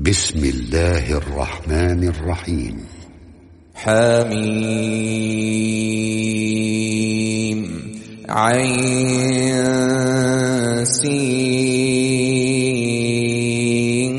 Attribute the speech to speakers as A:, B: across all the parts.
A: بسم الله الرحمن الرحيم.
B: حميم عين سين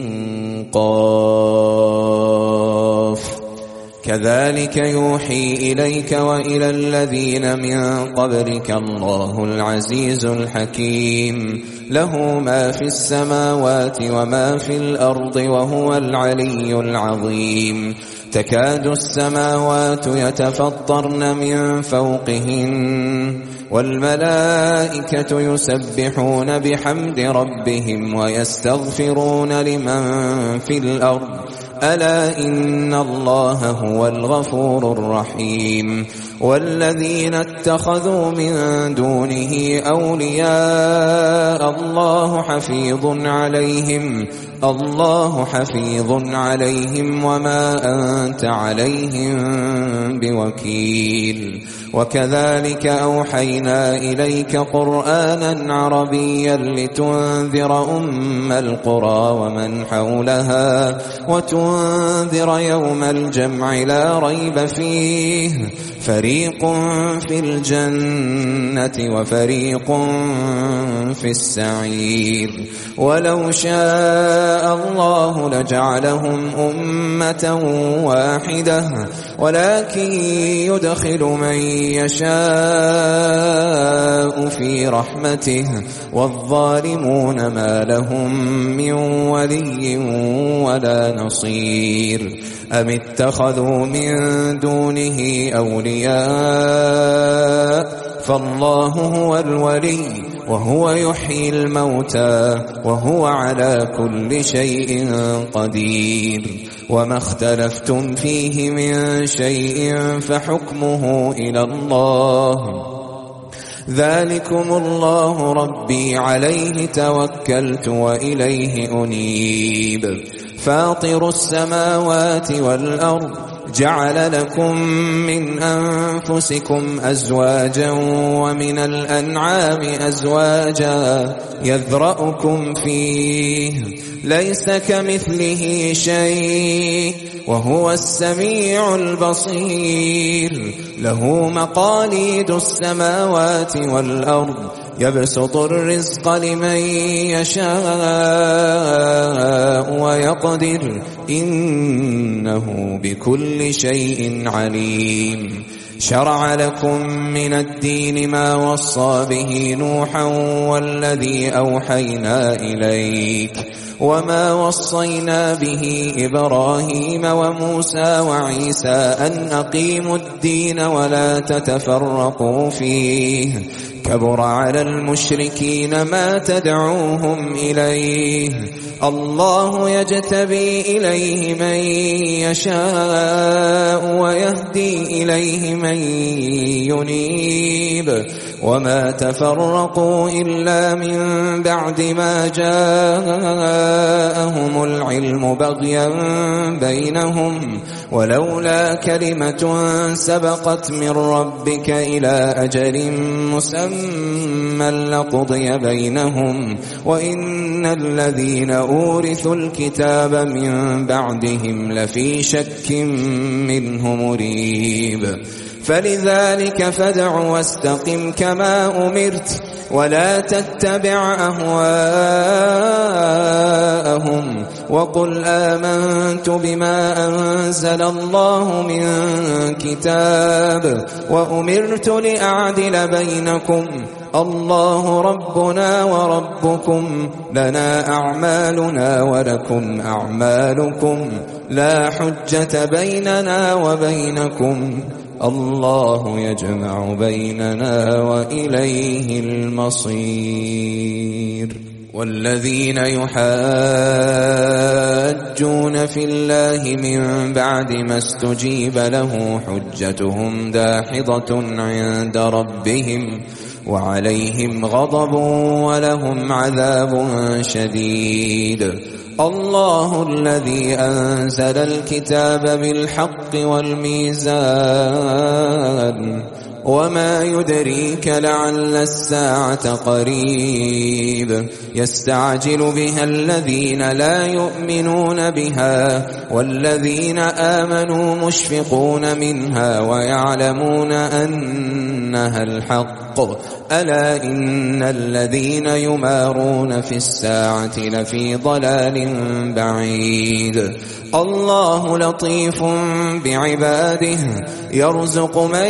B: قاف كذلك يوحي إليك وإلى الذين من قبلك الله العزيز الحكيم له ما في السماوات وما في الأرض وهو العلي العظيم تكاد السماوات يتفطرن من فوقهن والملائكة يسبحون بحمد ربهم ويستغفرون لمن في الأرض ألا إن الله هو الغفور الرحيم والذين اتخذوا من دونه أولياء الله حفيظ عليهم وما أنت عليهم بوكيل وكذلك أوحينا إليك قرآنا عربيا لتنذر أم القرى ومن حولها وتنذر يوم الجمع لا ريب فيه فريق في الجنة وفريق في السعير ولو شاء الله لجعلهم أمة واحدة ولكن يدخل من يشاء في رحمته والظالمون ما لهم من ولي ولا نصير أم اتخذوا من دونه أولياء فالله هو الولي وهو يحيي الموتى وهو على كل شيء قدير وما اختلفتم فيه من شيء فحكمه إلى الله ذلكم الله ربي عليه توكلت وإليه أنيب فاطر السماوات والأرض جعل لكم من أنفسكم أزواجا ومن الأنعام أزواجا يذرأكم فيه ليس كمثله شيء وهو السميع البصير له مقاليد السماوات والأرض يبسط الرزق لمن يشاء ويقدر إنه بكل شيء عليم شرع لكم من الدين ما وصى به نوحا والذي أوحينا إليك وما وصينا به إبراهيم وموسى وعيسى أن أقيموا الدين ولا تتفرقوا فيه كبر على المشركين ما تدعوهم إليه الله يجتبي إليه من يشاء ويهدي إليه من ينيب وما تفرقوا إلا من بعد ما جاءهم العلم بغيا بينهم ولولا كلمة سبقت من ربك إلى أجل مسمى لقضي بينهم وإن الذين أورثوا الكتاب من بعدهم لفي شك منه مريب فلذلك فادع واستقم كما أمرت ولا تتبع أهواءهم وقل آمنت بما أنزل الله من كتاب وأمرت لأعدل بينكم الله ربنا وربكم لنا أعمالنا ولكم أعمالكم لا حجة بيننا وبينكم الله يجمع بيننا وإليه المصير والذين يحاجون في الله من بعد ما استجيب له حجتهم داحضة عند ربهم وعليهم غضب ولهم عذاب شديد الله الذي أنزل الكتاب بالحق والميزان وما يدريك لعل الساعة قريب يستعجل بها الذين لا يؤمنون بها والذين آمنوا مشفقون منها ويعلمون أنها الحق ألا إن الذين يمارون في الساعة لفي ضلال بعيد الله لطيف بعباده يرزق من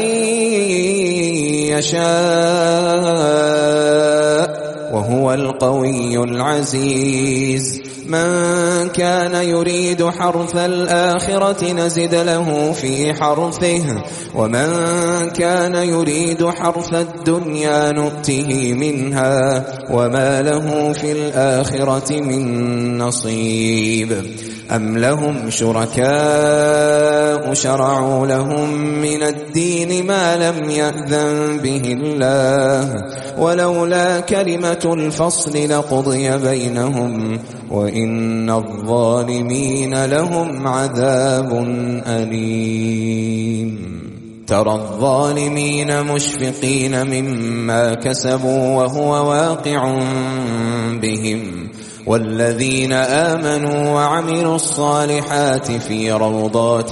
B: يشاء وهو القوي العزيز من كان يريد حرث الآخرة نزد له في حرثه ومن كان يريد حرث الدنيا نؤته منها وما له في الآخرة من نصيب أم لهم شركاء شرعوا لهم من الدين ما لم يأذن به الله ولولا كلمة الفصل لقضي بينهم وإن الظالمين لهم عذاب أليم ترى الظالمين مشفقين مما كسبوا وهو واقع بهم والذين آمنوا وعملوا الصالحات في روضات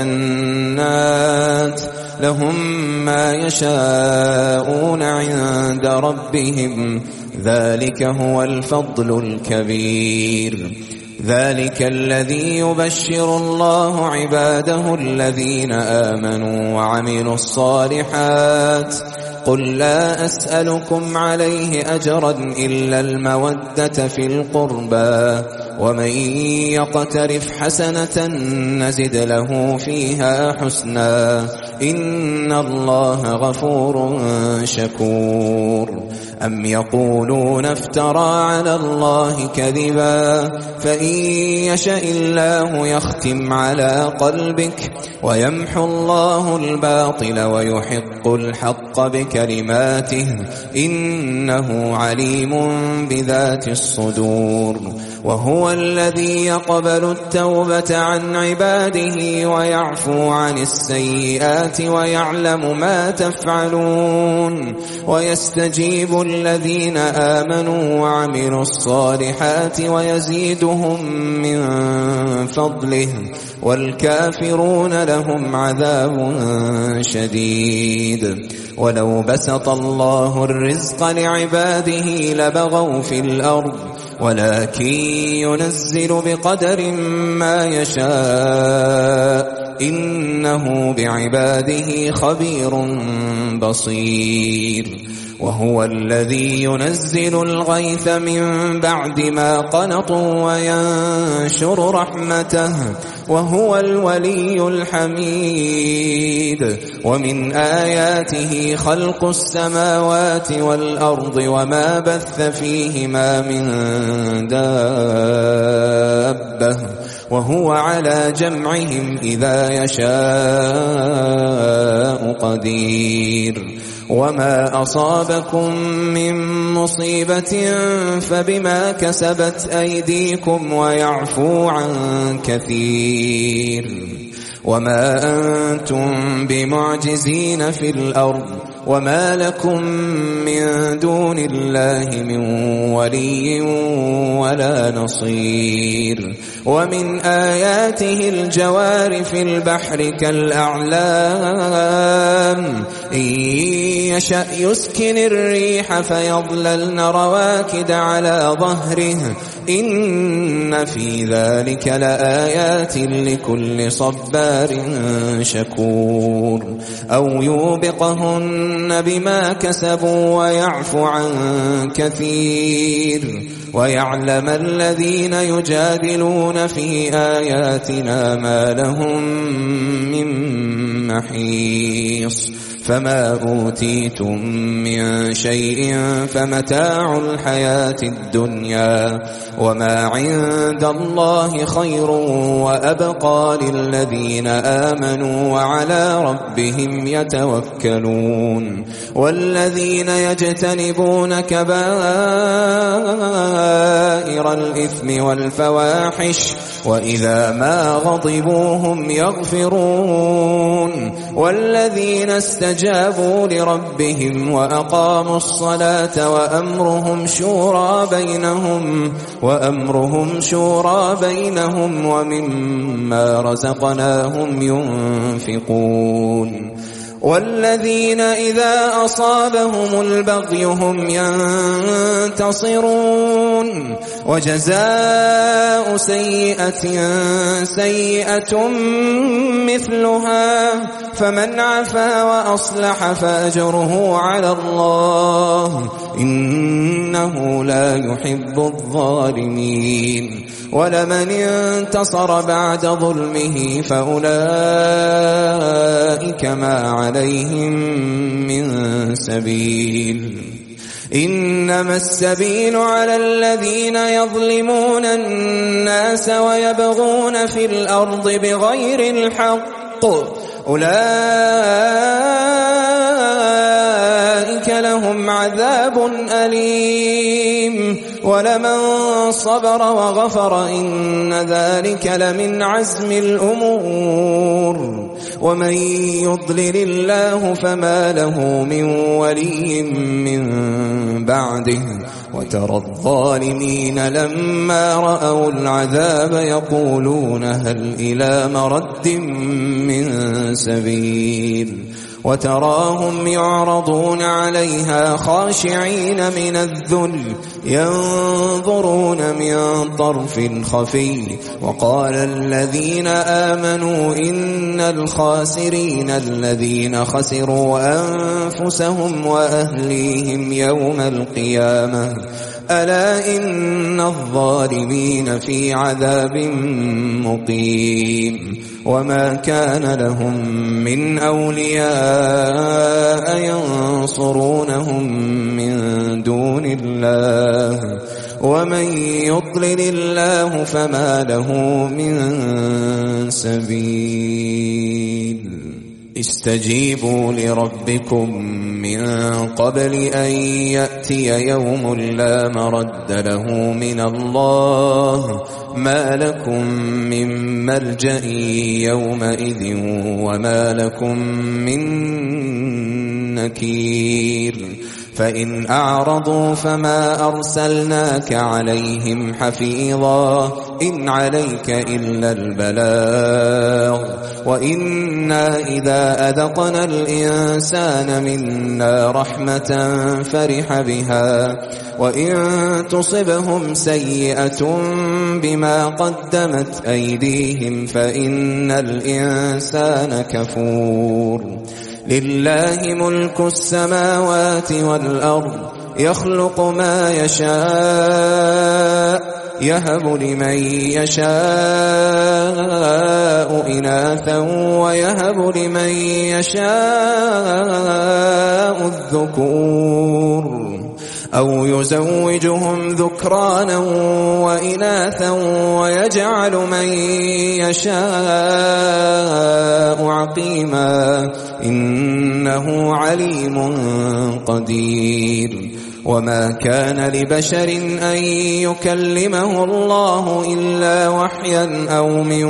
B: الجنات لهم ما يشاءون عند ربهم ذلك هو الفضل الكبير ذلك الذي يبشر الله عباده الذين آمنوا وعملوا الصالحات قل لا أسألكم عليه أجرا إلا المودة في القربى ومن يقترف حسنة نزد له فيها حسنا إن الله غفور شكور أم يقولون افترى على الله كذبا فإن يشاء الله يختم على قلبك ويمحو الله الباطل ويحق الحق بكلماته إنه عليم بذات الصدور وهو الذي يقبل التوبة عن عباده ويعفو عن السيئات ويعلم ما تفعلون ويستجيب الذين آمنوا وعملوا الصالحات ويزيدهم من فضله والكافرون لهم عذاب شديد ولو بسط الله الرزق لعباده لبغوا في الأرض ولكن ينزل بقدر ما يشاء إنه بعباده خبير بصير وهو الذي ينزل الغيث من بعد ما قنطوا وينشر رحمته وهو الولي الحميد ومن آياته خلق السماوات والأرض وما بث فيهما من دابة وهو على جمعهم إذا يشاء قدير وما أصابكم من مصيبة فبما كسبت أيديكم ويعفو عن كثير وما أنتم بمعجزين في الأرض وما لكم من دون الله من ولي ولا نصير ومن آياته الجوار في البحر كالأعلام إن يشأ يسكن الريح فيظللن رواكد على ظهره إن في ذلك لآيات لكل صبار شكور أو يوبقهن بما كسبوا ويعفو عن كثير ويعلم الذين يجادلون في آياتنا ما لهم من محيص فما أوتيتم من شيء فمتاع الحياة الدنيا وما عند الله خير وأبقى للذين آمنوا وعلى ربهم يتوكلون والذين يجتنبون كبائر الإثم والفواحش وإذا ما غضبوا هم يغفرون والذين استجابوا لربهم وأقاموا الصلاة وأمرهم شورى بينهم ومما رزقناهم ينفقون والذين إذا أصابهم البغي هم ينتصرون وجزاء سيئة مثلها فمن عفا وأصلح فأجره على الله إنه لا يحب الظالمين ولمن انتصر بعد ظلمه فأولئك ما عليهم من سبيل إنما السبيل على الذين يظلمون الناس ويبغون في الأرض بغير الحق أولئك لهم عذاب أليم ولمن صبر وغفر إن ذلك لمن عزم الأمور ومن يضلل الله فما له من ولي من بعده وترى الظالمين لما رأوا العذاب يقولون هل إلى مرد من سبيل وتراهم يعرضون عليها خاشعين من الذل ينظرون من طرف خفي وقال الذين آمنوا إن الخاسرين الذين خسروا أنفسهم وأهليهم يوم القيامة ألا إن الظالمين في عذاب مقيم وما كان لهم من أولياء ينصرونهم من دون الله ومن يضلل الله فما له من سبيل استجيبوا لربكم من قبل أن يأتي يوم لا مرد له من الله ما لكم من ملجأ يومئذ وما لكم من نكير فإن أعرضوا فما أرسلناك عليهم حفيظا إن عليك إلا البلاغ وإنا إذا أذقنا الإنسان منا رحمة فرح بها وإن تصبهم سيئة بما قدمت أيديهم فإن الإنسان كفور لله ملك السماوات والأرض يخلق ما يشاء يهب لمن يشاء إناثا ويهب لمن يشاء الذكور أو يزوجهم ذكرانا وإناثا ويجعل من يشاء عقيما إنه عليم قدير وما كان لبشر أن يكلمه الله إلا وحيا أو من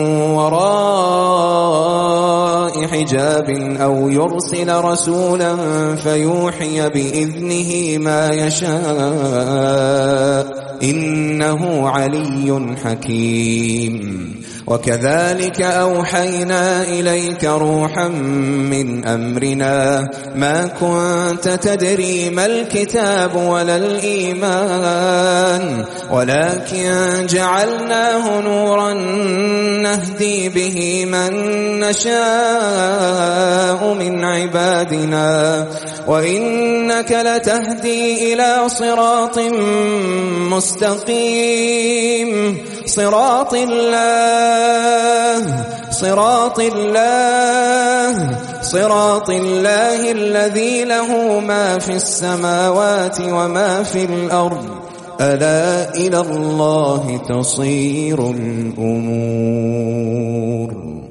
B: وراء حجاب أو يرسل رسولا فيوحي بإذنه ما يشاء إنه علي حكيم وكذلك أوحينا إليك روحا من أمرنا ما كنت تدري ما الكتاب ولا الإيمان ولكن جعلناه نورا نهدي به من نشاء من عبادنا وإنك لتهدي إلى صراط مستقيم صراط الله الذي له ما في السماوات وما في الأرض ألا إلى الله تصير الأمور